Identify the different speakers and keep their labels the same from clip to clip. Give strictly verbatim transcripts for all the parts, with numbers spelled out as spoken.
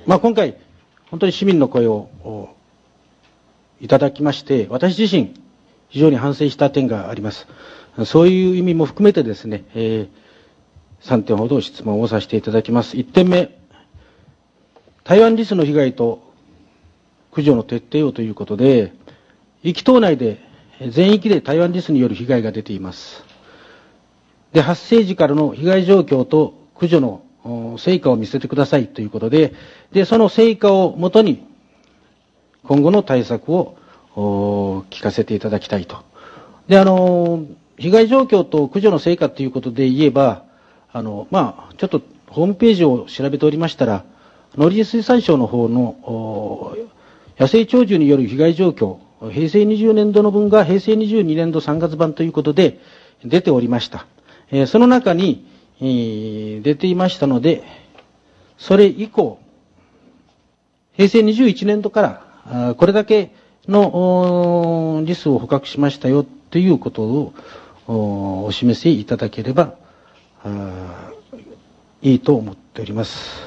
Speaker 1: まあ、今回、本当に市民の声をいただきまして、私自身、非常に反省した点があります。そういう意味も含めてですね、えー、さんてんほど質問をさせていただきます。いってんめ、台湾リスの被害と駆除の徹底をということで、壱岐島内で全域で台湾リスによる被害が出ています。で、発生時からの被害状況と駆除の成果を見せてくださいということで、で、その成果をもとに今後の対策を聞かせていただきたいと。で、あの、被害状況と駆除の成果ということで言えば、あの、まあ、ちょっとホームページを調べておりましたら、農林水産省の方の野生鳥獣による被害状況、平成にじゅうねんどの分が平成にじゅうにねんどさんがつ版ということで出ておりました。えー、その中に、えー、出ていましたので、それ以降、平成にじゅういちねんどからあこれだけのリスを捕獲しましたよということを お, お示しいただければいいと思っております。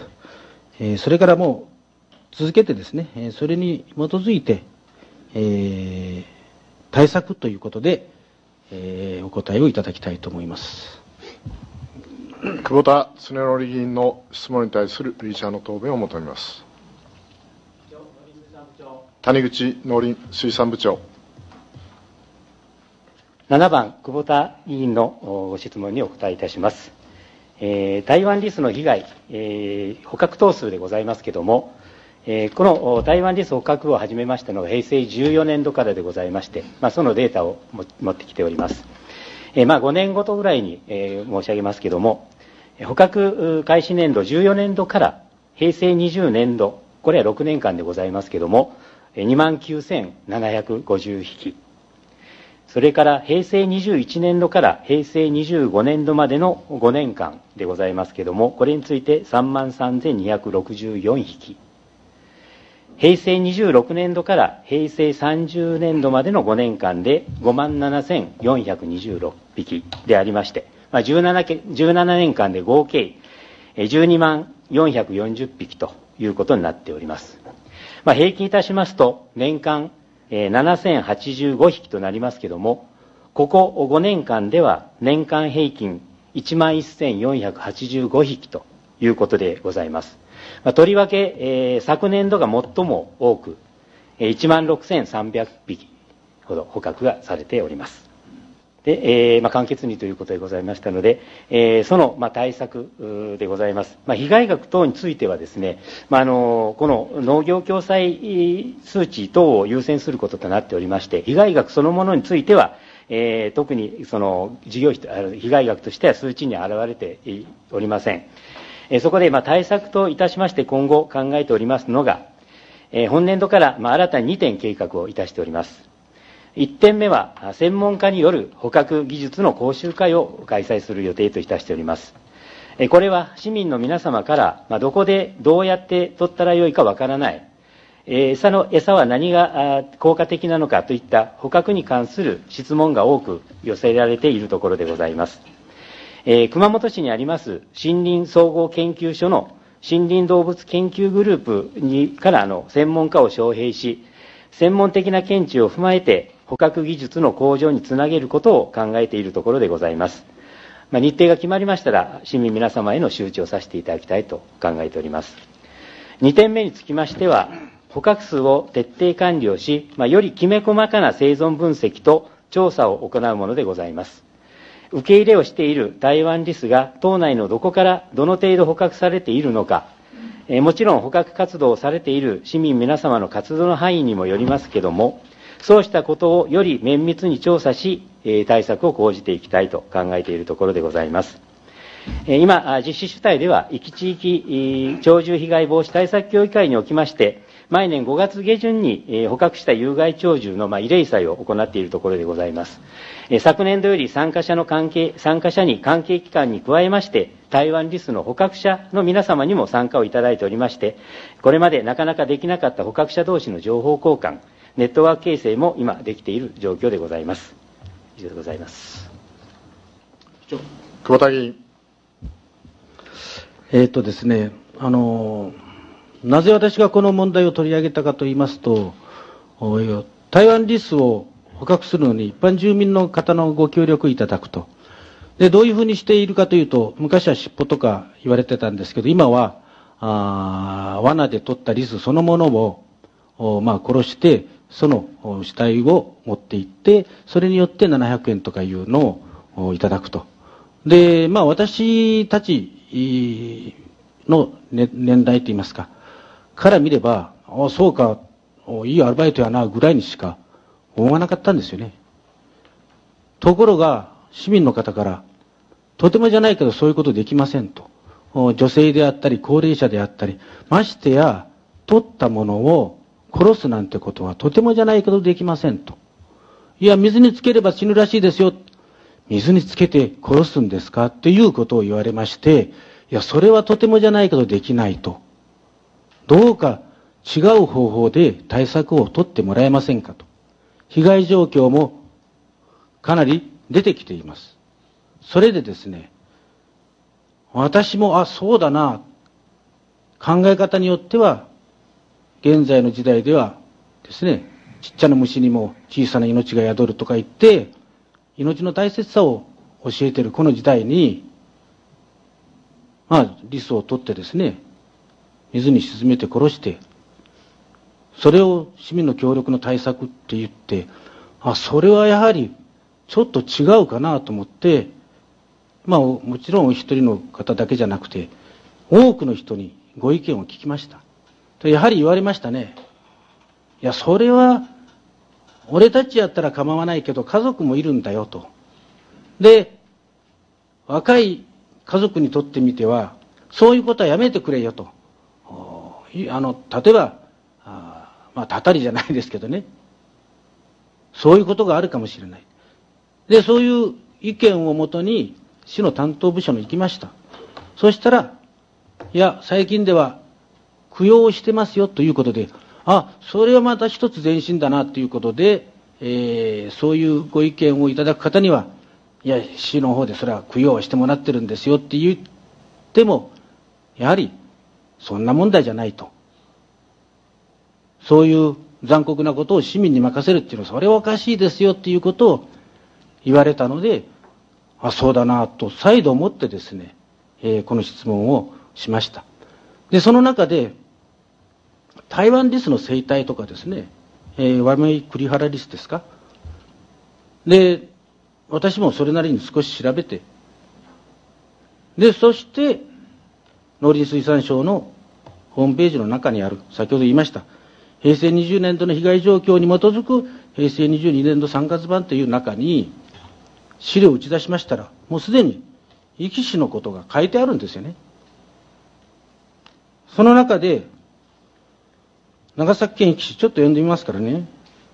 Speaker 1: えー、それからもう続けてですね、えー、それに基づいて、えー、対策ということで、えー、お答えをいただきたいと思います。
Speaker 2: 久保田恒則議員の質問に対する理事者の答弁を求めます。谷口農林水産部長。
Speaker 3: ななばん、久保田議員のご質問にお答えいたします。えー、台湾リスの被害、えー、捕獲頭数でございますけれども、えー、この台湾リス捕獲を始めましたのが平成じゅうよねんどからでございまして、まあ、そのデータを持ってきております。えーまあ、ごねんごとぐらいに、えー、申し上げますけれども、捕獲開始年度じゅうよねんどから平成にじゅうねんど、これはろくねんかんでございますけれども、にまんきゅうせんななひゃくごじゅうひき、それから平成にじゅういちねんどから平成にじゅうごねんどまでのごねんかんでございますけれども、これについてさんまんさんぜんにひゃくろくじゅうよんひき、平成にじゅうろくねんどから平成さんじゅうねんどまでのごねんかんでごまんななせんよんひゃくにじゅうろっぴきでありまして、まあ、じゅうななねんかんで合計じゅうにまんよんひゃくよんじゅっぴきということになっております。まあ、平均いたしますと年間ななせんはちじゅうごひきとなりますけれども、ここごねんかんでは年間平均いちまんせんよんひゃくはちじゅうごひきということでございます。まあ、とりわけ、えー、昨年度が最も多くいちまんろくせんさんびゃくひきほど捕獲がされております。で、えーまあ、簡潔にということでございましたので、えー、その、まあ、対策でございます。まあ、被害額等についてはですね、まあ、あのこの農業共済数値等を優先することとなっておりまして、被害額そのものについては、えー、特にその事業費、被害額としては数値に現れておりません。えー、そこで、まあ、対策といたしまして今後考えておりますのが、えー、本年度から、まあ、新たににてん計画をいたしております。いってんめは専門家による捕獲技術の講習会を開催する予定といたしております。これは市民の皆様からどこでどうやって取ったらよいかわからない、餌の餌は何が効果的なのかといった捕獲に関する質問が多く寄せられているところでございます。熊本市にあります森林総合研究所の森林動物研究グループにからの専門家を招聘し、専門的な見地を踏まえて捕獲技術の向上につなげることを考えているところでございます。まあ、日程が決まりましたら市民皆様への周知をさせていただきたいと考えております。にてんめにつきましては、捕獲数を徹底管理をし、まあ、よりきめ細かな生存分析と調査を行うものでございます。受け入れをしている台湾リスが島内のどこからどの程度捕獲されているのか、えー、もちろん捕獲活動をされている市民皆様の活動の範囲にもよりますけども、そうしたことをより綿密に調査し、えー、対策を講じていきたいと考えているところでございます。えー、今、実施主体では、壱岐地域鳥獣被害防止対策協議会におきまして、毎年ごがつげじゅんに、えー、捕獲した有害鳥獣の、まあ、慰霊祭を行っているところでございます。えー、昨年度より参加者の関係、参加者に関係機関に加えまして、台湾リスの捕獲者の皆様にも参加をいただいておりまして、これまでなかなかできなかった捕獲者同士の情報交換、ネットワーク形成も今できている状況でございます。以上でございます。
Speaker 2: 久保田議員。
Speaker 1: えっとですね、あの、 なぜ私がこの問題を取り上げたかと言いますと、台湾リスを捕獲するのに一般住民の方のご協力いただくと。で、どういうふうにしているかというと、昔は尻尾とか言われてたんですけど、今は、あ罠で取ったリスそのものを、まあ、殺して、その死体を持って行って、それによってななひゃくえんとかいうのをいただくと。で、まあ、私たちの年代といいますか、から見れば、あ、そうか、いいアルバイトやな、ぐらいにしか思わなかったんですよね。ところが、市民の方から、とてもじゃないけどそういうことできませんと。女性であったり、高齢者であったり、ましてや、取ったものを殺すなんてことはとてもじゃないけどできませんと。いや、水につければ死ぬらしいですよ。水につけて殺すんですかっていうことを言われまして、いや、それはとてもじゃないけどできないと。どうか違う方法で対策を取ってもらえませんかと。被害状況もかなり出てきています。それでですね、私も、あ、そうだな、考え方によっては、現在の時代ではですね、ちっちゃな虫にも小さな命が宿るとか言って、命の大切さを教えているこの時代に、まあ、リスを取ってですね、水に沈めて殺して、それを市民の協力の対策って言って、あ、それはやはりちょっと違うかなと思って、まあ、もちろんお一人の方だけじゃなくて、多くの人にご意見を聞きました。やはり言われましたね。いや、それは、俺たちやったら構わないけど、家族もいるんだよと。で、若い家族にとってみては、そういうことはやめてくれよと。あの、例えば、あまあ、たたりじゃないですけどね。そういうことがあるかもしれない。で、そういう意見をもとに、市の担当部署に行きました。そしたら、いや、最近では供養をしてますよということで、あ、それはまた一つ前進だなということで、えー、そういうご意見をいただく方には、いや、市の方でそれは供養はしてもらってるんですよって言っても、やはりそんな問題じゃないと。そういう残酷なことを市民に任せるっていうのは、それはおかしいですよっていうことを言われたので、あ、そうだなと再度思ってですね、えー、この質問をしました。で、その中で、台湾リスの生態とかですね、えー、ワメイクリハラリスですか。で、私もそれなりに少し調べて、で、そして、農林水産省のホームページの中にある、先ほど言いました、平成にじゅうねんどの被害状況に基づく平成にじゅうにねんどさんがつ版という中に、資料を打ち出しましたら、もうすでに、壱岐市のことが書いてあるんですよね。その中で、長崎県壱岐市、ちょっと読んでみますからね。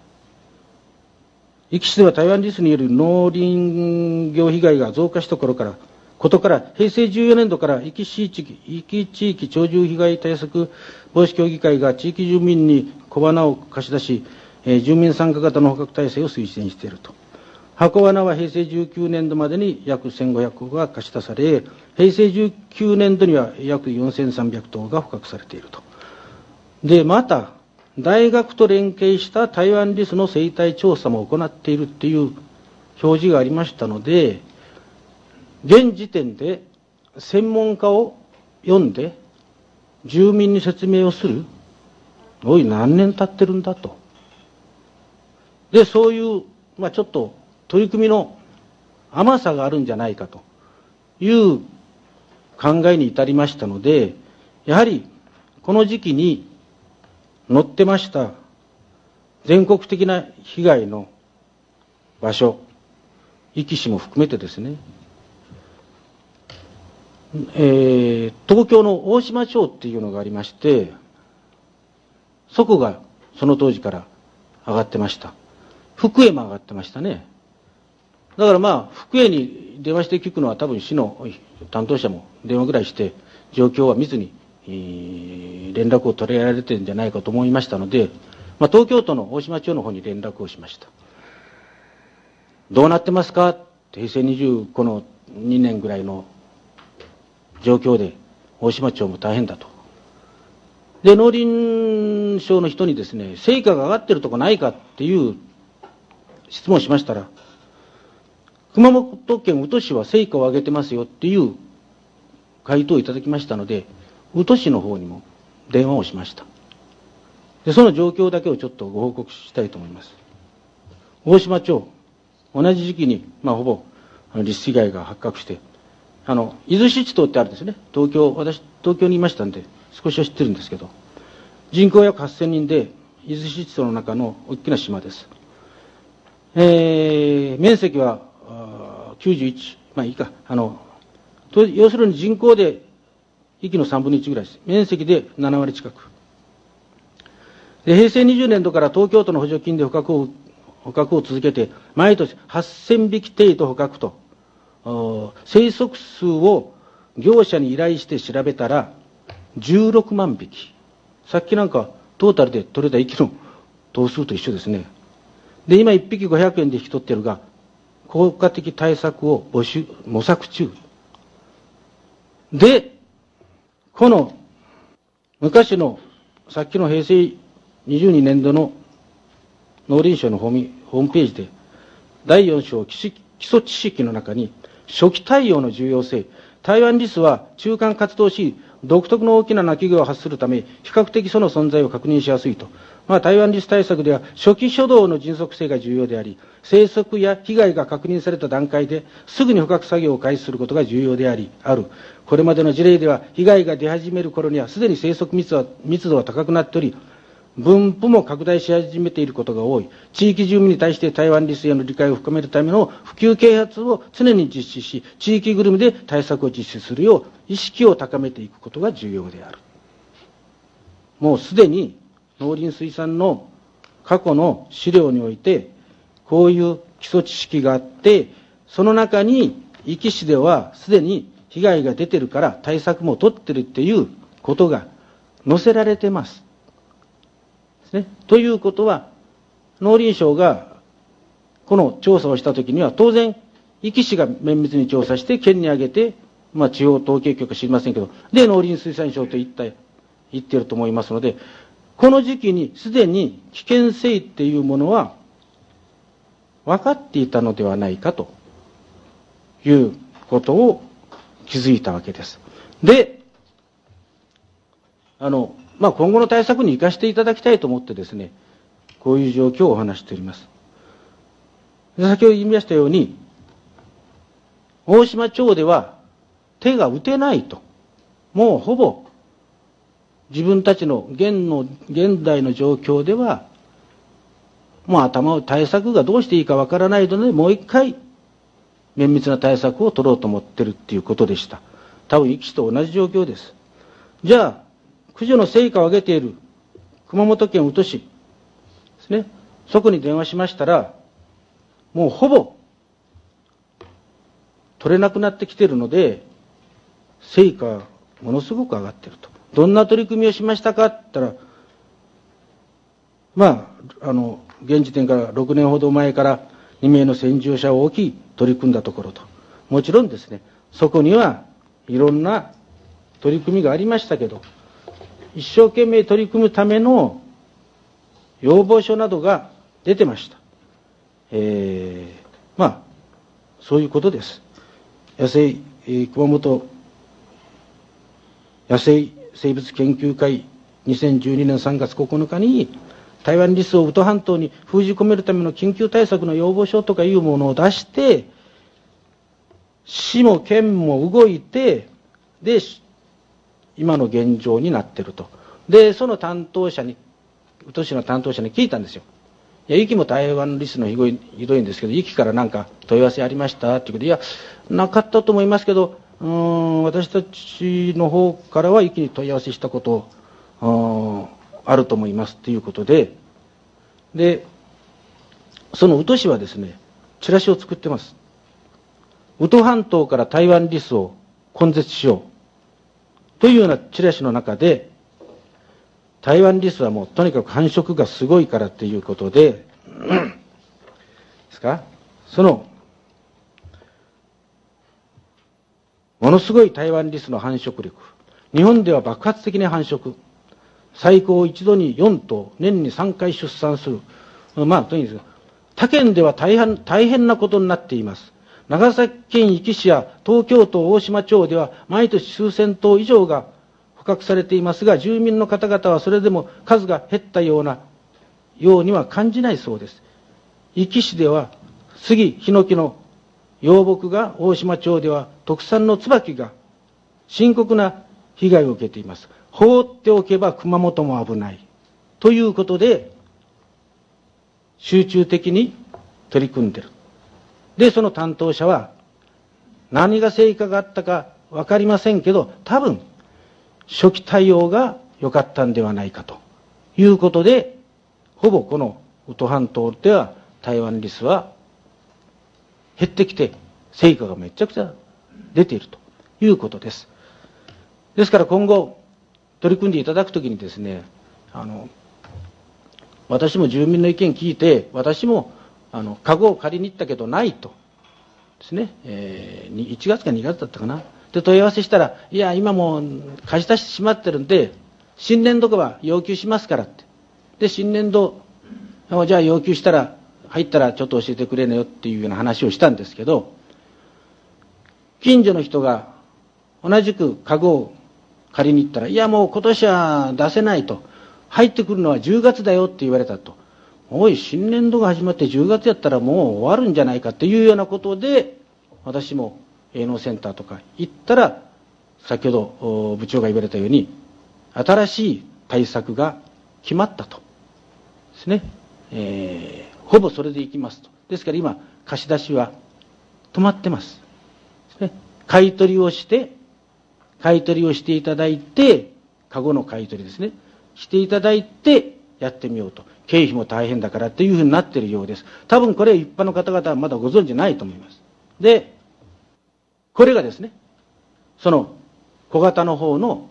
Speaker 1: 壱岐市では台湾リスによる農林業被害が増加した頃から、ことから、平成じゅうよねんどから壱岐市地域、壱岐地域鳥獣被害対策防止協議会が地域住民に小花を貸し出し、えー、住民参加型の捕獲体制を推進していると。箱罠は平成じゅうきゅうねんどまでに約せんごひゃくこが貸し出され、平成じゅうきゅうねんどには約よんせんさんびゃくとうが捕獲されていると。で、また、大学と連携した台湾リスの生態調査も行っているっていう表示がありましたので、現時点で専門家を呼んで住民に説明をする、おい、何年経ってるんだと。で、そういう、まあちょっと取り組みの甘さがあるんじゃないかという考えに至りましたので、やはりこの時期に載ってました全国的な被害の場所、壱岐市も含めてですね、えー、東京の大島町っていうのがありまして、そこがその当時から上がってました。福江も上がってましたね。だからまあ、福江に電話して聞くのは多分市の担当者も電話ぐらいして、状況は見ずに、えー、連絡を取れられてるんじゃないかと思いましたので、まあ、東京都の大島町の方に連絡をしました。どうなってますか？平成にじゅうにねんぐらいの状況で大島町も大変だと。 で、農林省の人にですね、成果が上がってるとこないかっていう質問をしましたら、熊本県宇土市は成果を上げてますよっていう回答をいただきましたので、宇土市の方にも電話をしました。で、その状況だけをちょっとご報告したいと思います。大島町、同じ時期に、まあ、ほぼ、あの、リス被害が発覚して、あの、伊豆七島ってあるんですね。東京、私、東京にいましたんで、少しは知ってるんですけど、人口約はっせんにんで、伊豆七島の中の大きな島です。えー、面積は、きゅうじゅういち、まあいいか、あの、と要するに人口で、域のさんぶんのいちぐらいです。面積でななわり近く。で、平成にじゅうねんどから東京都の補助金で捕獲を、捕獲を続けて、毎年はっせんびき程度捕獲と、生息数を業者に依頼して調べたら、じゅうろくまんびき。さっきなんか、トータルで取れた域の頭数と一緒ですね。で、今いっぴきごひゃくえんで引き取ってるが、効果的対策を募集、模索中。で、この、昔の、さっきの平成にじゅうにねんどの農林省のホームホームページで、だいよん章基礎知識の中に、初期対応の重要性、台湾リスは中間活動し、独特の大きな鳴き声を発するため、比較的その存在を確認しやすいと。まあ、台湾リス対策では、初期初動の迅速性が重要であり、生息や被害が確認された段階ですぐに捕獲作業を開始することが重要であり、ある。これまでの事例では、被害が出始める頃には、すでに生息密度は密度は高くなっており、分布も拡大し始めていることが多い。地域住民に対して台湾リスへの理解を深めるための普及啓発を常に実施し、地域ぐるみで対策を実施するよう意識を高めていくことが重要である。もうすでに農林水産の過去の資料において、こういう基礎知識があって、その中に壱岐市ではすでに被害が出てるから対策も取ってるっていうことが載せられてます。ね、ということは、農林省がこの調査をしたときには、当然、壱岐市が綿密に調査して、県に挙げて、まあ、地方統計局か知りませんけど、で、農林水産省と言った、言っていると思いますので、この時期にすでに危険性っていうものは分かっていたのではないかということを気づいたわけです。で、あの、まあ、今後の対策に生かしていただきたいと思ってですね、こういう状況をお話しております。先ほど言いましたように、大島町では手が打てないと。もうほぼ自分たちの現の、現代の状況では、もう頭を対策がどうしていいかわからないので、もう一回綿密な対策を取ろうと思ってるっていうことでした。多分壱岐市と同じ状況です。じゃあ、駆除の成果を上げている熊本県宇土市ですね。そこに電話しましたら、もうほぼ取れなくなってきているので、成果がものすごく上がっていると。どんな取り組みをしましたかって言ったら、まあ、あの、現時点からろくねんほど前からにめいの先住者を置き取り組んだところと。もちろんですね、そこにはいろんな取り組みがありましたけど、一生懸命取り組むための要望書などが出てました。えー、まあ、そういうことです。野生、えー、熊本野生生物研究会にせんじゅうにねんさんがつここのかに台湾リスを宇土半島に封じ込めるための緊急対策の要望書とかいうものを出して、市も県も動いて、で、今の現状になっていると。で、その担当者に、宇土市の担当者に聞いたんですよ。いや、壱岐も台湾リスのひどい、ひどいんですけど、壱岐からなんか問い合わせありましたっていうことで、いや、なかったと思いますけど、うーん、私たちの方からは壱岐に問い合わせしたこと、あると思いますっていうことで、で、その宇土市はですね、チラシを作ってます。宇土半島から台湾リスを根絶しよう。というようなチラシの中で、台湾リスはもうとにかく繁殖がすごいからということで、ですか、その、ものすごい台湾リスの繁殖力。日本では爆発的な繁殖。 最高一度によん頭、年にさんかい出産する。まあ、とにかく、他県では大変、大変なことになっています。長崎県壱岐市や東京都大島町では毎年数千頭以上が捕獲されていますが、住民の方々はそれでも数が減ったような、ようには感じないそうです。壱岐市では杉、ヒノキの幼木が、大島町では特産の椿が深刻な被害を受けています。放っておけば熊本も危ない。ということで、集中的に取り組んでいる。で、その担当者は、何が成果があったかわかりませんけど、多分、初期対応が良かったんではないかということで、ほぼこの宇土半島では台湾リスは減ってきて、成果がめちゃくちゃ出ているということです。ですから今後、取り組んでいただくときにですね、あの、私も住民の意見聞いて、私も、あの、カゴを借りに行ったけどないと。ですね。えー、いちがつかにがつだったかな。で、問い合わせしたら、いや、今もう貸し出してしまってるんで、新年度は要求しますからって。で、新年度、じゃあ要求したら、入ったらちょっと教えてくれなよっていうような話をしたんですけど、近所の人が同じくカゴを借りに行ったら、いや、もう今年は出せないと。入ってくるのはじゅうがつだよって言われたと。おい、新年度が始まってじゅうがつやったらもう終わるんじゃないかっていうようなことで、私も営農センターとか行ったら、先ほど部長が言われたように、新しい対策が決まったと。ですね。えー、ほぼそれでいきますと。ですから今、貸し出しは止まってます。ですね。買い取りをして、買い取りをしていただいて、カゴの買い取りですね。していただいて、やってみようと。経費も大変だからっていうふうになっているようです。多分これ一般の方々はまだご存知ないと思います。で、これがですね、その小型の方の、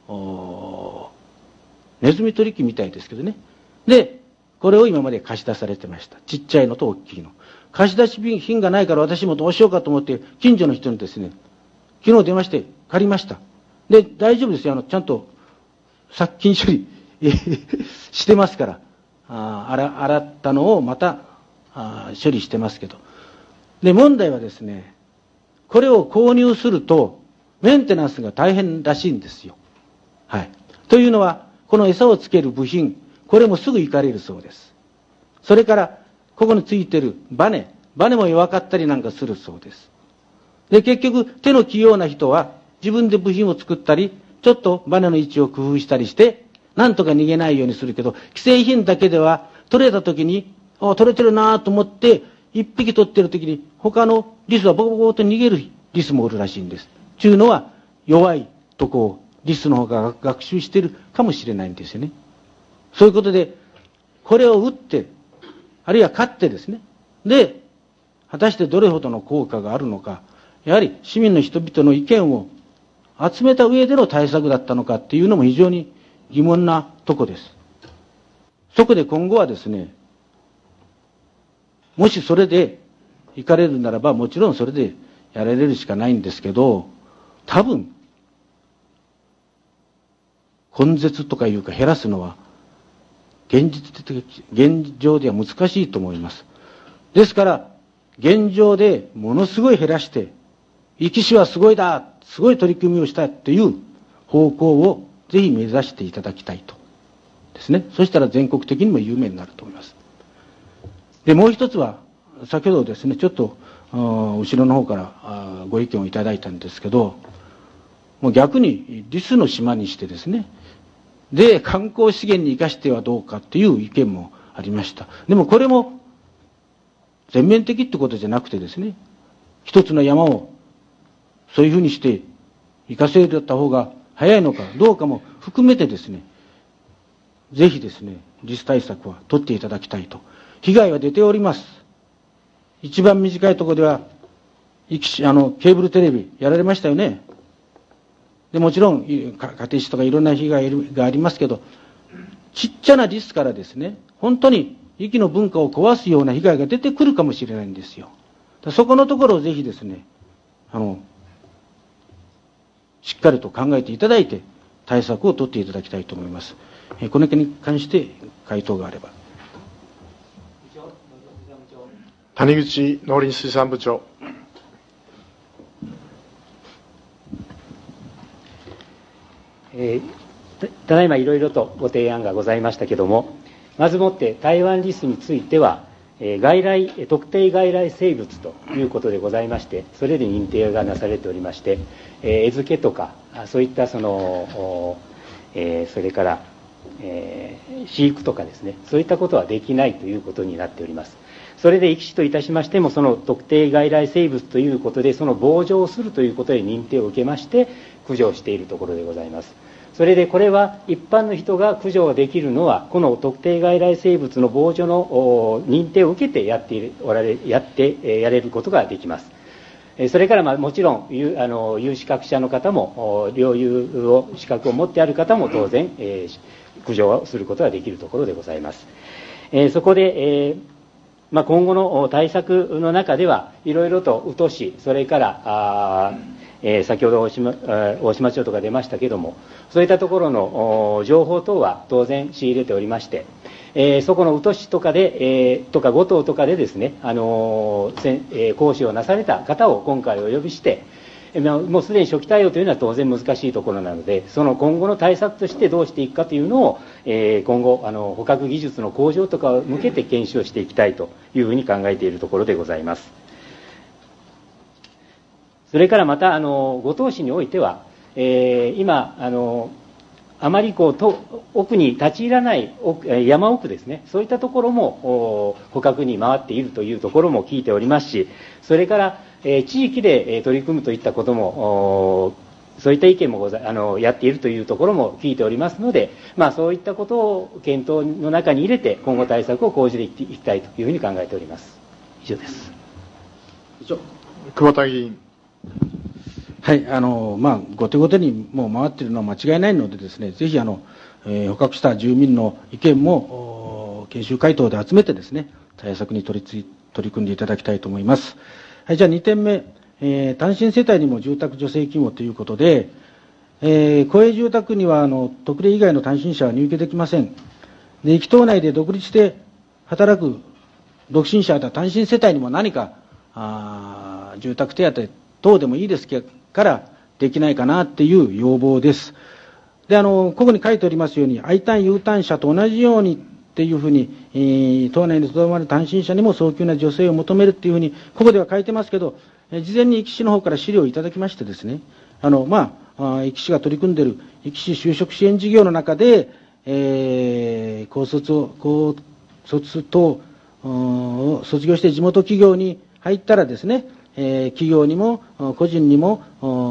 Speaker 1: ネズミ取り機みたいですけどね。で、これを今まで貸し出されてました。ちっちゃいのと大きいの。貸し出し品がないから私もどうしようかと思って、近所の人にですね、昨日電話して借りました。で、大丈夫ですよ。あの、ちゃんと殺菌処理してますから。あ洗、洗ったのをまたあ処理してますけど。で、問題はですね、これを購入すると、メンテナンスが大変らしいんですよ。はい。というのは、この餌をつける部品、これもすぐいかれるそうです。それから、ここについてるバネ、バネも弱かったりなんかするそうです。で、結局、手の器用な人は、自分で部品を作ったり、ちょっとバネの位置を工夫したりして、なんとか逃げないようにするけど、既製品だけでは、取れた時に、あ、取れてるなと思って、一匹取ってる時に、他のリスはボコボコと逃げるリスもおるらしいんです。ちゅうのは、弱いとこをリスの方が学習してるかもしれないんですよね。そういうことで、これを打って、あるいは買ってですね。で、果たしてどれほどの効果があるのか、やはり市民の人々の意見を集めた上での対策だったのかっていうのも非常に疑問なとこです。そこで今後はですね、もしそれで行かれるならば、もちろんそれでやられるしかないんですけど、多分、根絶とかいうか減らすのは、現実的、現状では難しいと思います。ですから、現状でものすごい減らして、壱岐市はすごいだ、すごい取り組みをしたっていう方向をぜひ目指していただきたいと。ですね。そしたら全国的にも有名になると思います。で、もう一つは、先ほどですね、ちょっと、後ろの方からご意見をいただいたんですけど、もう逆にリスの島にしてですね、で、観光資源に生かしてはどうかっていう意見もありました。でもこれも全面的ってことじゃなくてですね、一つの山をそういうふうにして生かせた方が早いのかどうかも含めてですね、ぜひですね、リス対策は取っていただきたいと。被害は出ております。一番短いところでは、あの、ケーブルテレビやられましたよね。で、もちろん、家庭死とかいろんな被害がありますけど、ちっちゃなリスからですね、本当に壱岐の文化を壊すような被害が出てくるかもしれないんですよ。そこのところをぜひですね、あの、しっかりと考えていただいて、対策を取っていただきたいと思います。 この件に関して回答があれば。
Speaker 2: 谷口農林水産部長。
Speaker 3: えー、た, ただいまいろいろとご提案がございましたけれども、まずもって台湾リスについては、えー、外来特定外来生物ということでございまして、それで認定がなされておりまして、えー、餌付けとかそういったその、えー、それから、えー、飼育とかですね、そういったことはできないということになっております。それで壱岐市といたしましても、その特定外来生物ということで、その防除をするということで認定を受けまして駆除をしているところでございます。それでこれは一般の人が駆除できるのは、この特定外来生物の防除の認定を受けてやっておられやってやれることができます。それからまあもちろん有あの有資格者の方も、領有を資格を持ってある方も当然、えー、駆除をすることができるところでございます。えー、そこで、えーまあ、今後の対策の中ではいろいろと宇土市、それからあ、えー、先ほど大島、大島町とか出ましたけれども、そういったところの情報等は当然仕入れておりまして、えー、そこの宇土市とかで、えー、とか五島とかでですね、あのーえー、講師をなされた方を今回お呼びして、もうすでに初期対応というのは当然難しいところなので、その今後の対策としてどうしていくかというのを、えー、今後あの捕獲技術の向上とかを向けて検証していきたいというふうに考えているところでございます。それからまたあの五島市においては、えー、今あのあまりこうと奥に立ち入らない奥山奥ですね、そういったところも捕獲に回っているというところも聞いておりますし、それからえー、地域で、えー、取り組むといったことも、そういった意見もござあのやっているというところも聞いておりますので、まあ、そういったことを検討の中に入れて今後対策を講じていきたいというふうに考えております。以上です。
Speaker 2: 以上。久保田議員。
Speaker 1: はい、あのまあ後手後手にもう回っているのは間違いないのでですね、ぜひあの、えー、捕獲した住民の意見も研修回答で集めてですね、対策に取りつ取り組んでいただきたいと思います。はい、じゃあにてんめ、えー、単身世帯にも住宅助成金をということで、えー、公営住宅にはあの特例以外の単身者は入居できません。で、壱岐島内で独立して働く独身者や単身世帯にも何かあ住宅手当等でもいいですからできないかなっていう要望です。で、あのここに書いておりますように I ターン U ターン者と同じようにっていうふうに、えー、島内にとどまる単身者にも早急な助成を求めるっていうふうにここでは書いてますけど、えー、事前に壱岐市の方から資料をいただきましてですね、あのまあ壱岐市が取り組んでいる壱岐市就職支援事業の中で、えー、高卒を高卒等を卒業して地元企業に入ったらですね、えー、企業にも個人にも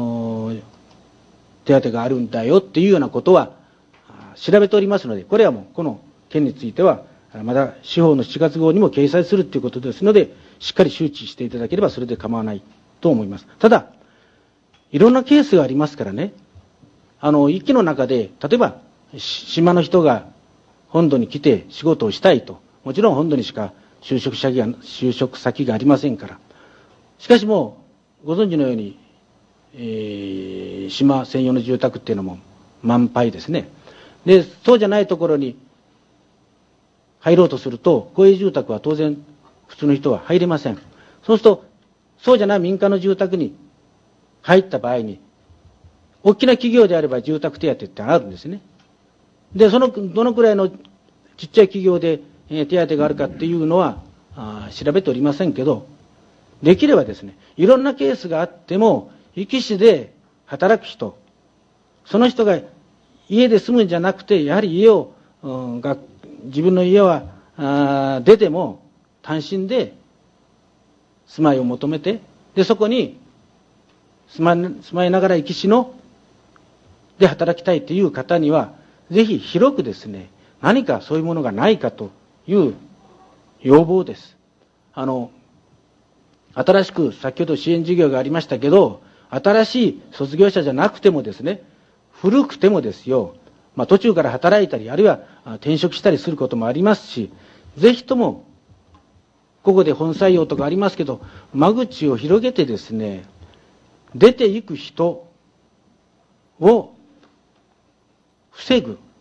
Speaker 1: 手当があるんだよっていうようなことは調べておりますので、これはもうこの件についてはまだ司法のしちがつ号にも掲載するということですので、しっかり周知していただければそれで構わないと思います。ただいろんなケースがありますからね、あの壱岐の中で例えば島の人が本土に来て仕事をしたいと、もちろん本土にしか就職先が就職先がありませんから、しかしもうご存知のように、えー、島専用の住宅っていうのも満杯ですね。で、そうじゃないところに入ろうとすると公営住宅は当然普通の人は入れません。そうするとそうじゃない民間の住宅に入った場合に大きな企業であれば住宅手当ってあるんですね。で、そのどのくらいのちっちゃい企業で手当があるかっていうのはあ調べておりませんけど、できればですね、いろんなケースがあっても壱岐市で働く人、その人が家で住むんじゃなくて、やはり家を、うん、が自分の家はあ出ても単身で住まいを求めて、でそこに住ま住まいながら壱岐市ので働きたいという方にはぜひ広くですね、何かそういうものがないかという要望です。あの新しく先ほど支援事業がありましたけど、新しい卒業者じゃなくてもですね、古くてもですよ、まあ、途中から働いたりあるいは転職したりすることもありますし、ぜひともここで本採用とかありますけど、間口を広げてですね、出ていく人を防ぐ、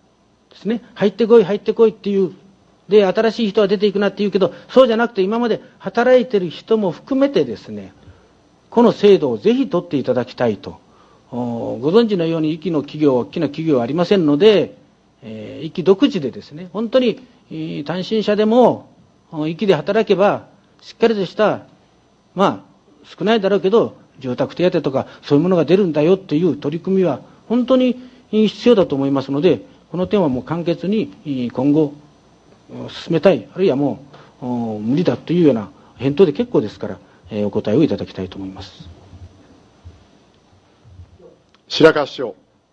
Speaker 1: ですね、入ってこい入ってこいっていう、で新しい人は出ていくなって言うけど、そうじゃなくて今まで働いてる人も含めてですね、この制度をぜひ取っていただきたいと。ご存知のように壱岐の企業、大きな企業はありませんので、えー、壱岐独自でですね、本当に、えー、単身者でも壱岐で働けばしっかりとした、まあ少ないだろうけど住宅手当とかそういうものが出るんだよという取り組みは本当に必要だと思いますので、この点はもう簡潔に今後進めたい、あるいはもう無理だというような返答で結構ですから、えー、お答えをいただきたいと思います。
Speaker 2: 白川市長。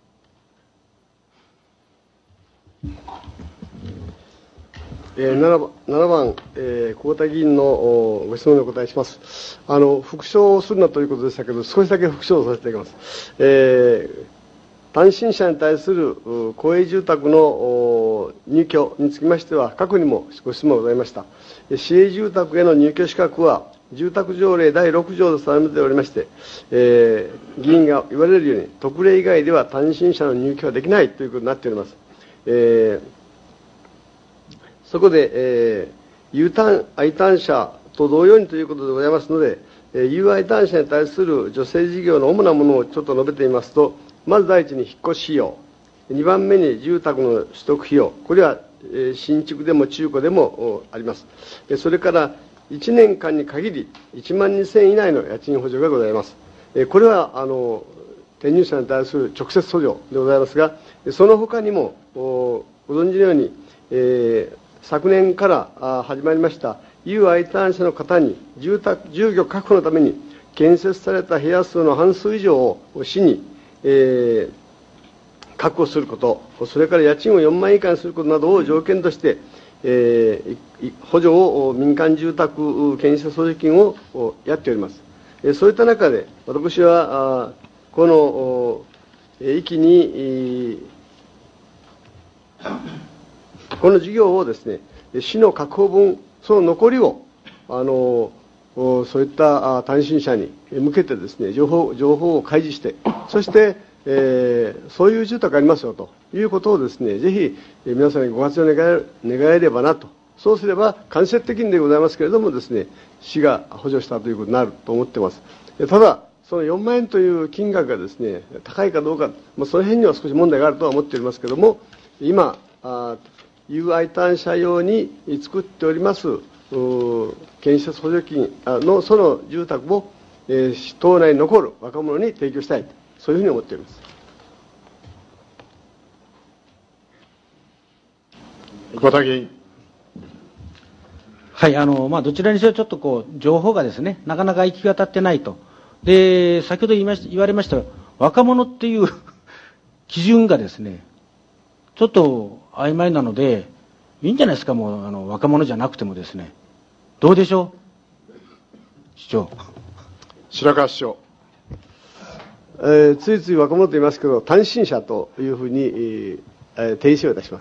Speaker 4: えー、ななばん、ななばんえー、久保田議員のご質問にお答えします。あの復唱するなということでしたけど、少しだけ復唱させていただきます。えー、単身者に対する公営住宅の入居につきましては、過去にもご質問がございました。市営住宅への入居資格は、住宅条例だいろく条で定めておりまして、えー、議員が言われるように、特例以外では単身者の入居はできないということになっております。えーそこで、えー、有単、愛単者と同様にということでございますので、えー、有愛単者に対する助成事業の主なものをちょっと述べてみますと、まず第一に引っ越し費用、にばんめに住宅の取得費用、これは、えー、新築でも中古でもあります。それからいちねんかんに限りいちまんにせんえん以内の家賃補助がございます。えー、これはあの転入者に対する直接補助でございますが、その他にもご存知のように、えー昨年から始まりました有愛単者の方に住宅住居確保のために建設された部屋数の半数以上を市に、えー、確保すること、それから家賃をよんまんえん以下にすることなどを条件として、えー、補助を民間住宅建設補助金をやっております。そういった中で私はこの壱岐にこの事業をですね、市の確保分、その残りを、あの、そういった単身者に向けてですね、情報、情報を開示して、そして、えー、そういう住宅ありますよということをですね、ぜひ皆さんにご活用願え、願えればなと。そうすれば間接的にでございますけれどもですね、市が補助したということになると思っています。ただ、そのよんまんえんという金額がですね、高いかどうか、まあ、その辺には少し問題があるとは思っておりますけれども、今、あ有愛単者用に作っております建設補助金のその住宅を、えー、島内に残る若者に提供したい、そういうふうに思っております。
Speaker 2: 久保田議員。
Speaker 1: はい、あの、まあ、どちらにせよちょっとこう、情報がですね、なかなか行き渡ってないと。で、先ほど言いまし言われました、若者っていう基準がですね、ちょっと曖昧なので、いいんじゃないですか、もう、あの、若者じゃなくてもですね。どうでしょう市長。
Speaker 2: 白川市長。
Speaker 4: えー、ついつい若者と言いますけど、単身者というふうに、えー、定義をいたします。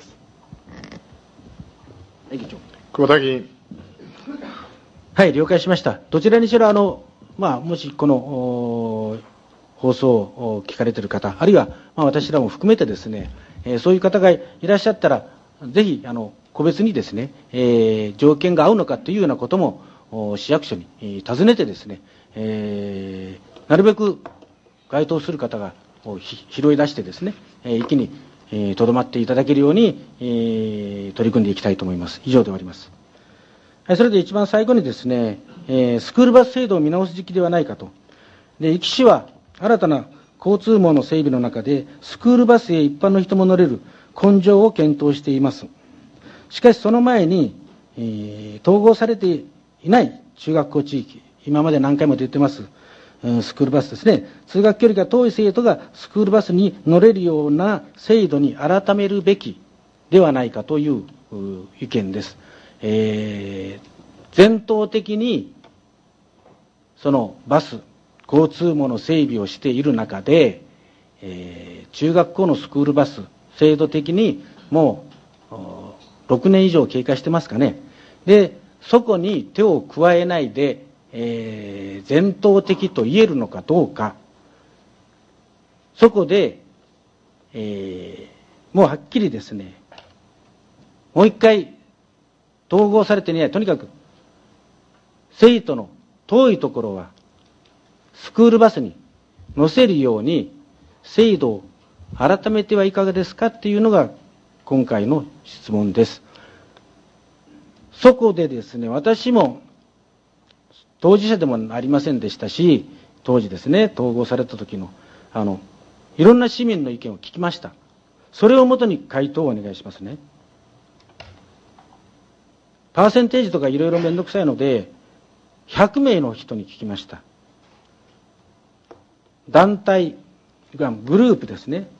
Speaker 1: はい、議長。
Speaker 2: 久保田議員。
Speaker 1: はい、了解しました。どちらにしろ、あの、まあ、もしこの、放送を聞かれている方、あるいは、まあ、私らも含めてですね、えー、そういう方がいらっしゃったら、ぜひ、あの、個別にですね、えー、条件が合うのかというようなことも、市役所に、えー、尋ねてですね、えー、なるべく該当する方が拾い出してですね、えー、一気に、えー、とどまっていただけるように、えー、取り組んでいきたいと思います。以上で終わります。はい、それで一番最後にですね、えー、スクールバス制度を見直す時期ではないかと。で、壱岐市は新たな交通網の整備の中で、スクールバスへ一般の人も乗れる根性を検討しています。しかしその前に、えー、統合されていない中学校地域、今まで何回も出てます、うん、スクールバスですね、通学距離が遠い生徒がスクールバスに乗れるような制度に改めるべきではないかという意見です。えー、全頭的にそのバス、交通網の整備をしている中で、えー、中学校のスクールバス、制度的にもうろくねん以上経過してますかね。で、そこに手を加えないで、えー、全頭的と言えるのかどうか、そこで、えー、もうはっきりですね、 もう一回統合されていない。とにかく生徒の遠いところはスクールバスに乗せるように制度を改めてはいかがですかっていうのが今回の質問です。そこでですね、私も当事者でもありませんでしたし、当時ですね、統合された時のあのいろんな市民の意見を聞きました。それをもとに回答をお願いしますね。パーセンテージとかいろいろめんどくさいので、ひゃくめいの人に聞きました。団体がグループですね。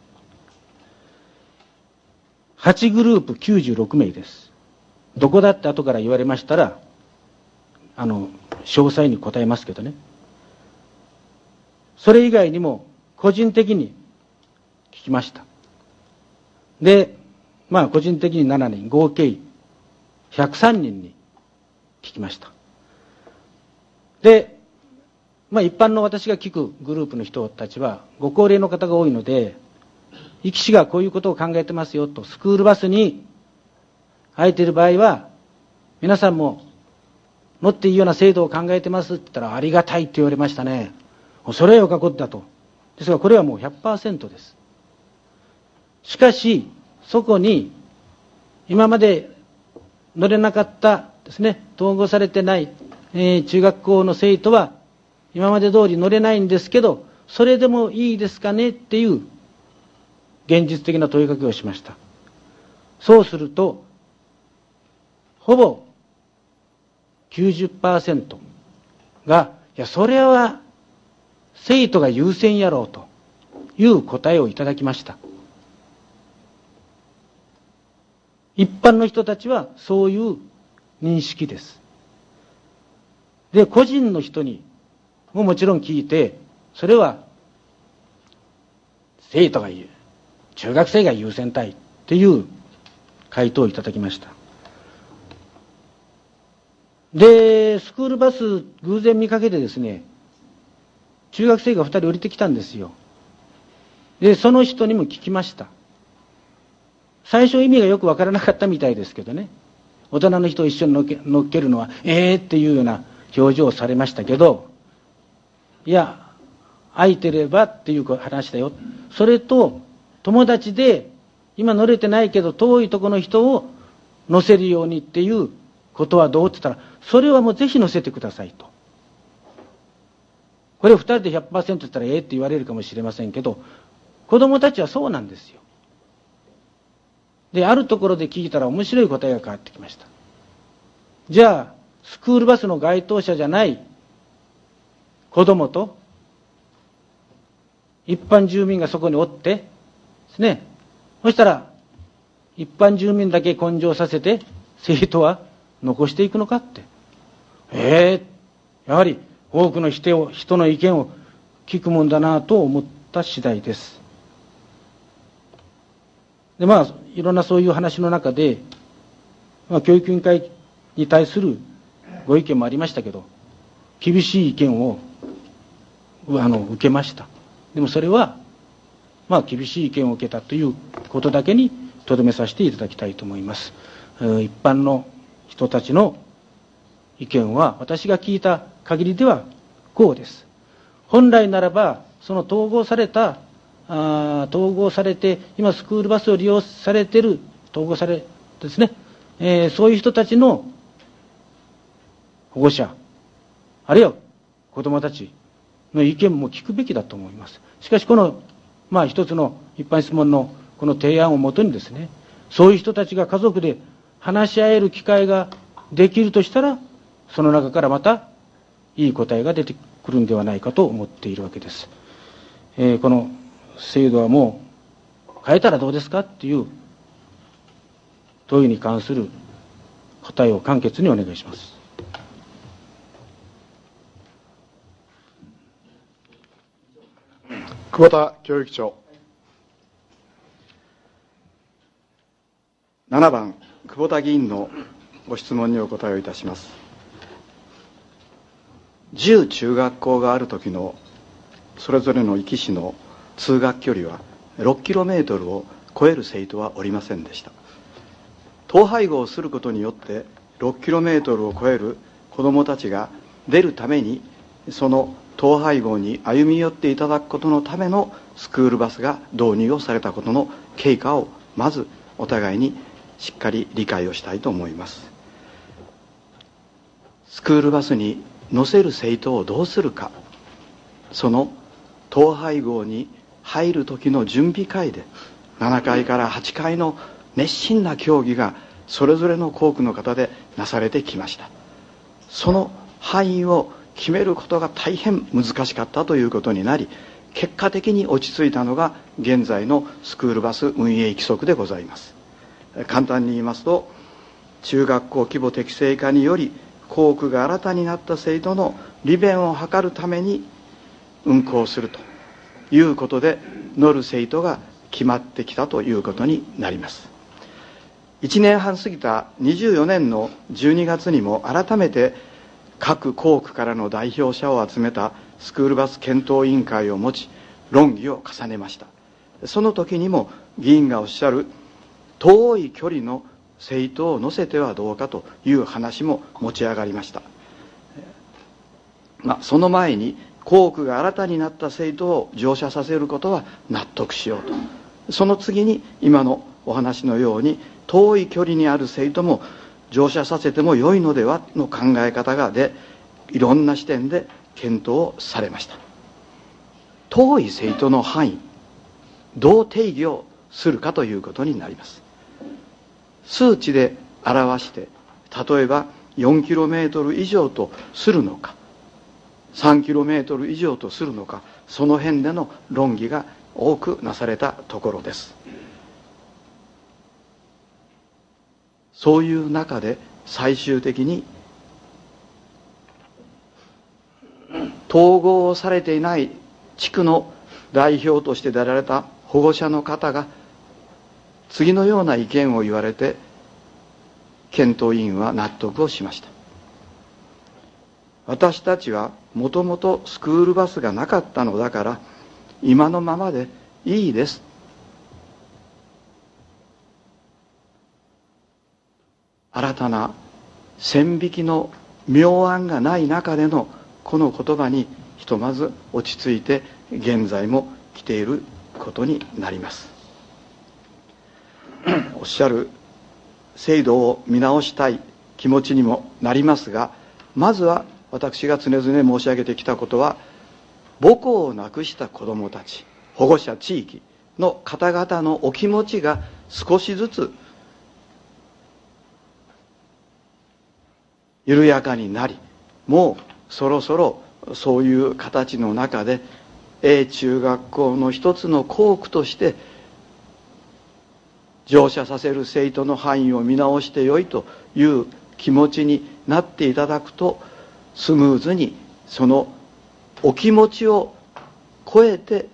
Speaker 1: はちグループきゅうじゅうろくめいです。どこだって後から言われましたら、あの、詳細に答えますけどね。それ以外にも個人的に聞きました。で、まあ個人的にななにん、合計ひゃくさんにんに聞きました。で、まあ一般の私が聞くグループの人たちはご高齢の方が多いので、壱岐市がこういうことを考えてますよと、スクールバスに空いている場合は、皆さんも乗っていいような制度を考えてますって言ったら、ありがたいって言われましたね。それはよかったと。ですがこれはもう ひゃくパーセント です。しかし、そこに今まで乗れなかったですね、統合されてない、えー、中学校の生徒は今まで通り乗れないんですけど、それでもいいですかねっていう現実的な問いかけをしました。そうすると、ほぼ きゅうじゅっパーセント が、いや、それは生徒が優先やろうという答えをいただきました。一般の人たちはそういう認識です。で、個人の人にももちろん聞いて、それは生徒が言う、中学生が優先たいっていう回答をいただきました。で、スクールバス偶然見かけてですね、中学生がふたり降りてきたんですよ。で、その人にも聞きました。最初意味がよくわからなかったみたいですけどね、大人の人を一緒に乗っけ、乗っけるのはええー、っていうような表情をされましたけど、いや、空いてればっていう話だよ。それと友達で今乗れてないけど遠いところの人を乗せるようにっていうことはどうって言ったら、それはもうぜひ乗せてくださいと。これをふたりで ひゃくパーセント 言ったらええって言われるかもしれませんけど、子供たちはそうなんですよ。で、あるところで聞いたら面白い答えが返ってきました。じゃあ、スクールバスの該当者じゃない子供と一般住民がそこにおってですね、そしたら一般住民だけ根性させて生徒は残していくのかって。ええー、やはり多くの人を、人の意見を聞くもんだなと思った次第です。で、まあ、いろんなそういう話の中で、まあ、教育委員会に対するご意見もありましたけど、厳しい意見をあの受けました。でもそれは、まあ、厳しい意見を受けたということだけにとどめさせていただきたいと思います。一般の人たちの意見は私が聞いた限りではこうです。本来ならばその統合されたあ統合されて今スクールバスを利用されている統合されですね、えー、そういう人たちの保護者あるいは子どもたちの意見も聞くべきだと思います。しかしこのまあ一つの一般質問のこの提案をもとにですね、そういう人たちが家族で話し合える機会ができるとしたら、その中からまたいい答えが出てくるんではないかと思っているわけです。えー、この制度はもう変えたらどうですかっていう問いに関する答えを簡潔にお願いします。
Speaker 2: 久保田教育長。
Speaker 5: ななばん、久保田議員のご質問にお答えをいたします。じゅう中学校がある時のそれぞれの壱岐市の通学距離はろっキロメートルを超える生徒はおりませんでした。 統廃合をすることによってろっキロメートルを超える子どもたちが出るために、その統廃合に歩み寄っていただくことのためのスクールバスが導入をされたことの経過をまずお互いにしっかり理解をしたいと思います。スクールバスに乗せる生徒をどうするか、その統廃合に入る時の準備会でななかいからはちかいの熱心な協議がそれぞれの校区の方でなされてきました。その範囲を決めることが大変難しかったということになり、結果的に落ち着いたのが現在のスクールバス運営規則でございます。簡単に言いますと、中学校規模適正化により校区が新たになった生徒の利便を図るために運行するということで乗る生徒が決まってきたということになります。いちねんはん過ぎたにじゅうよねんのじゅうにがつにも改めて各校区からの代表者を集めたスクールバス検討委員会を持ち論議を重ねました。その時にも議員がおっしゃる遠い距離の生徒を乗せてはどうかという話も持ち上がりました。まあ、その前に校区が新たになった生徒を乗車させることは納得しようと、その次に今のお話のように遠い距離にある生徒も乗車させても良いのではの考え方がで、いろんな視点で検討をされました。遠い生徒の範囲、どう定義をするかということになります。数値で表して、例えばよんキロメートル以上とするのか、さんキロメートル以上とするのか、その辺での論議が多くなされたところです。そういう中で最終的に統合をされていない地区の代表として出られた保護者の方が次のような意見を言われて、検討委員は納得をしました。私たちはもともとスクールバスがなかったのだから今のままでいいです。新たな線引きの妙案がない中でのこの言葉にひとまず落ち着いて現在も来ていることになります。おっしゃる制度を見直したい気持ちにもなりますが、まずは私が常々申し上げてきたことは、母校を亡くした子どもたち、保護者、地域の方々のお気持ちが少しずつ緩やかになり、もうそろそろそういう形の中で A 中学校の一つの校区として乗車させる生徒の範囲を見直してよいという気持ちになっていただくと、スムーズにそのお気持ちを超えて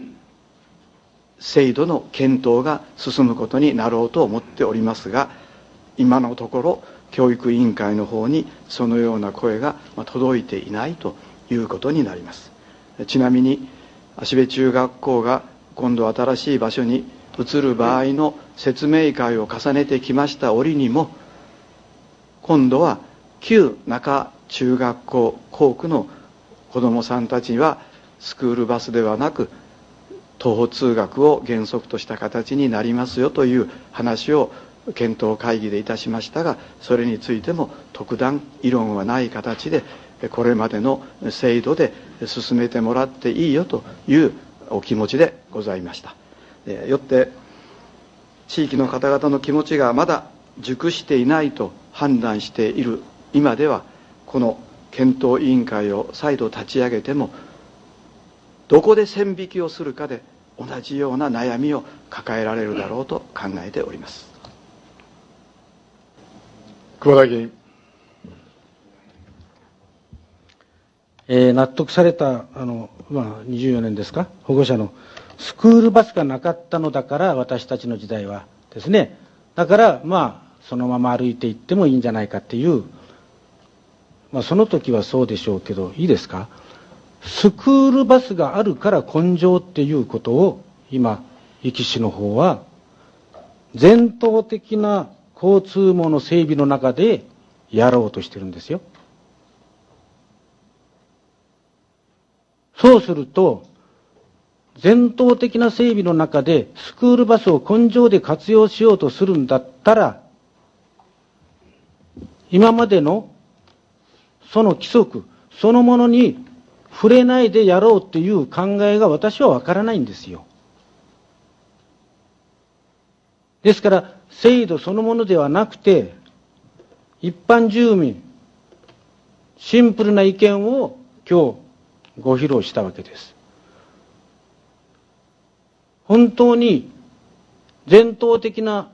Speaker 5: 制度の検討が進むことになろうと思っておりますが、今のところ教育委員会の方にそのような声が届いていないということになります。ちなみに芦部中学校が今度新しい場所に移る場合の説明会を重ねてきました折にも、今度は旧中中学校校区の子どもさんたちはスクールバスではなく徒歩通学を原則とした形になりますよという話を検討会議でいたしましたが、それについても特段異論はない形でこれまでの制度で進めてもらっていいよというお気持ちでございました。よって地域の方々の気持ちがまだ熟していないと判断している今では、この検討委員会を再度立ち上げてもどこで線引きをするかで同じような悩みを抱えられるだろうと考えております。
Speaker 2: 久保田議員。
Speaker 1: えー、納得されたあの、まあ、にじゅうよねんですか、保護者のスクールバスがなかったのだから、私たちの時代はですね、だからまあそのまま歩いていってもいいんじゃないかっていう、まあその時はそうでしょうけど、いいですか、スクールバスがあるから根性っていうことを今壱岐市の方は伝統的な交通網の整備の中でやろうとしてるんですよ。そうすると、伝統的な整備の中でスクールバスを根性で活用しようとするんだったら、今までのその規則そのものに触れないでやろうという考えが私はわからないんですよ。ですから、制度そのものではなくて、一般住民、シンプルな意見を今日ご披露したわけです。本当に伝統的な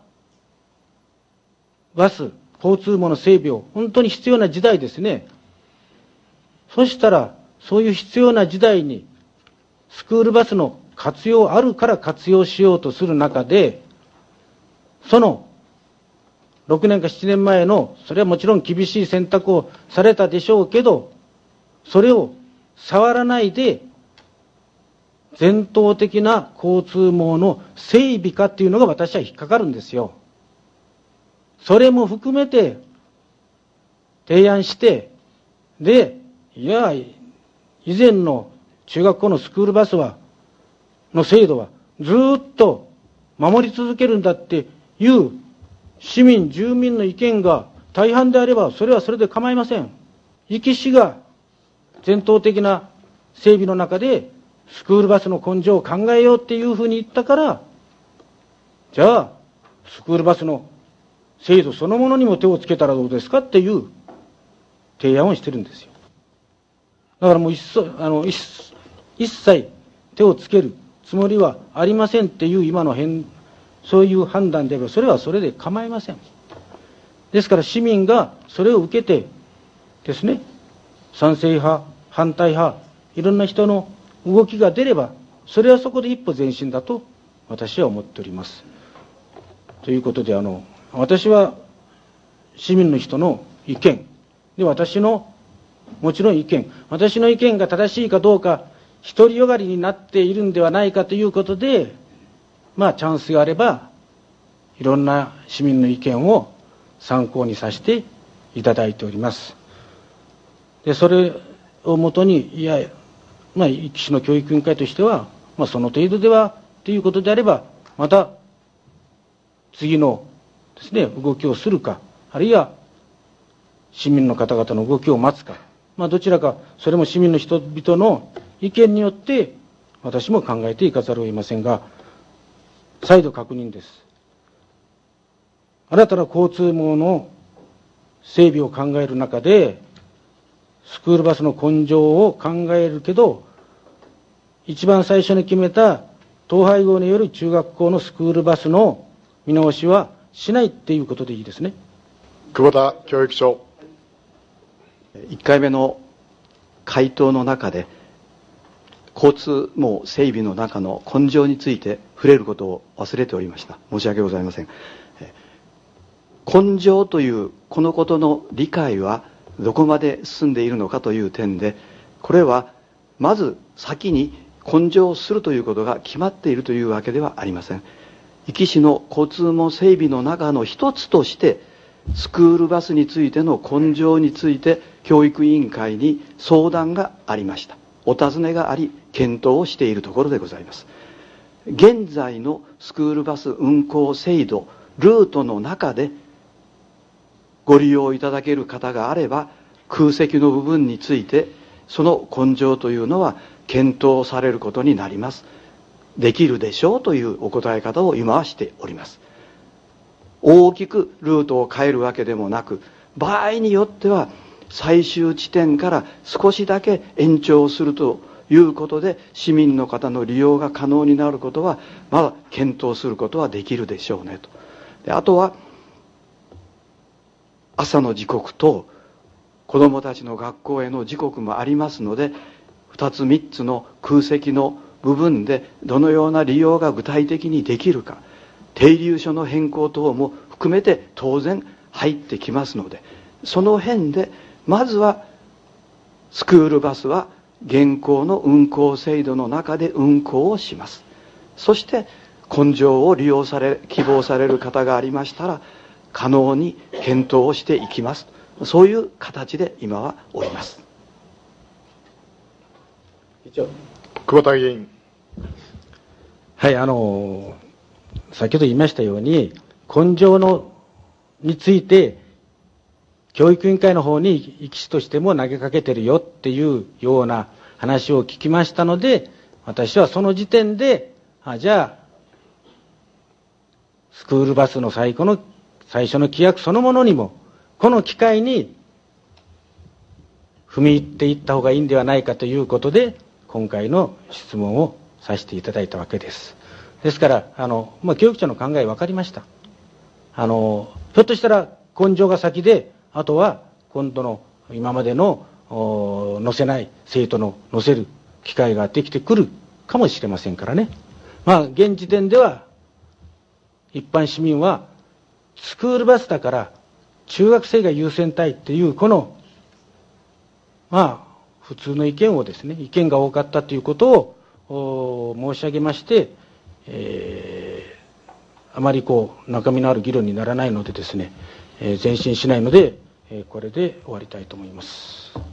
Speaker 1: バス、交通網の整備を本当に必要な時代ですね。そしたら、そういう必要な時代にスクールバスの活用あるから活用しようとする中で、そのろくねんかななねんまえの、それはもちろん厳しい選択をされたでしょうけど、それを触らないで、伝統的な交通網の整備かっていうのが私は引っかかるんですよ。それも含めて提案して、で、いや、以前の中学校のスクールバスは、の制度はずっと守り続けるんだっていう市民、住民の意見が大半であれば、それはそれで構いません。壱岐市が伝統的な整備の中でスクールバスの根性を考えようっていうふうに言ったから、じゃあ、スクールバスの制度そのものにも手をつけたらどうですかっていう提案をしてるんですよ。だからもう一切、あの、一一切手をつけるつもりはありませんっていう今の変、そういう判断であれば、それはそれで構いません。ですから市民がそれを受けてですね、賛成派、反対派、いろんな人の動きが出れば、それはそこで一歩前進だと私は思っております。ということで、あの、私は市民の人の意見、で、私のもちろん意見、私の意見が正しいかどうか、独りよがりになっているんではないかということで、まあチャンスがあれば、いろんな市民の意見を参考にさせていただいております。で、それをもとに、いや、まあ、壱岐市の教育委員会としては、まあ、その程度ではということであれば、また次のですね、動きをするか、あるいは市民の方々の動きを待つか、まあ、どちらか、それも市民の人々の意見によって、私も考えていかざるを得ませんが、再度確認です。新たな交通網の整備を考える中で、スクールバスの根性を考えるけど、一番最初に決めた統廃合による中学校のスクールバスの見直しはしないっていうことでいいですね。
Speaker 2: 久保田教育長。
Speaker 5: いっかいめの回答の中で、交通網整備の中の根性について触れることを忘れておりました。申し訳ございません。根性というこのことの理解はどこまで進んでいるのかという点で、これはまず先に根性するということが決まっているというわけではありません。壱岐市の交通網整備の中の一つとして、スクールバスについての根性について教育委員会に相談がありました。お尋ねがあり、検討をしているところでございます。現在のスクールバス運行制度、ルートの中でご利用いただける方があれば、空席の部分についてその根性というのは検討されることになります。できるでしょうというお答え方を今はしております。大きくルートを変えるわけでもなく、場合によっては最終地点から少しだけ延長するということで、市民の方の利用が可能になることはまだ検討することはできるでしょうねと。で、あとは朝の時刻と子どもたちの学校への時刻もありますので、ふたつみっつの空席の部分でどのような利用が具体的にできるか、停留所の変更等も含めて当然入ってきますので、その辺でまずはスクールバスは現行の運行制度の中で運行をします。そして根性を利用され希望される方がありましたら、 可能に検討をしていきます。そういう形で今はおります。
Speaker 2: 久保田議員。
Speaker 1: はい、あの、先ほど言いましたように、根性のについて、教育委員会の方に医師としても投げかけてるよっていうような話を聞きましたので、私はその時点で、あ、じゃあ、スクールバスの最後の、最初の規約そのものにも、この機会に踏み入っていった方がいいんではないかということで、今回の質問をさせていただいたわけです。ですから、あの、まあ、教育長の考え分かりました。あの、ひょっとしたら根性が先で、あとは今度の今までの載せない生徒の載せる機会ができてくるかもしれませんからね。まあ、現時点では、一般市民は、スクールバスだから、中学生が優先たいっていう、この、まあ、普通の意見をですね、意見が多かったということを申し上げまして、えー、あまりこう、中身のある議論にならないのでですね、えー、前進しないので、えー、これで終わりたいと思います。